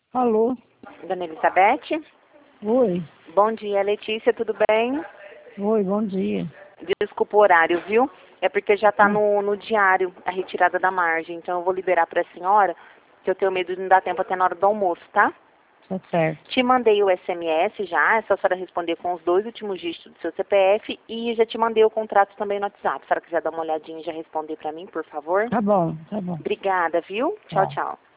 Alô? Dona Elizabeth? Oi. Bom dia, Letícia, tudo bem? Oi, bom dia. Desculpa o horário, viu? É porque já está Ah, no diário a retirada da margem, então eu vou liberar para a senhora, que eu tenho medo de não dar tempo até na hora do almoço, tá? tá certo. Te mandei o SMS já, é só a senhora responder com os 2 últimos dígitos do seu CPF e já te mandei o contrato também no WhatsApp. Se a senhora quiser dar uma olhadinha e já responder para mim, por favor. Tá bom, tá bom. Obrigada, viu? Tchau, Tchau. tchau.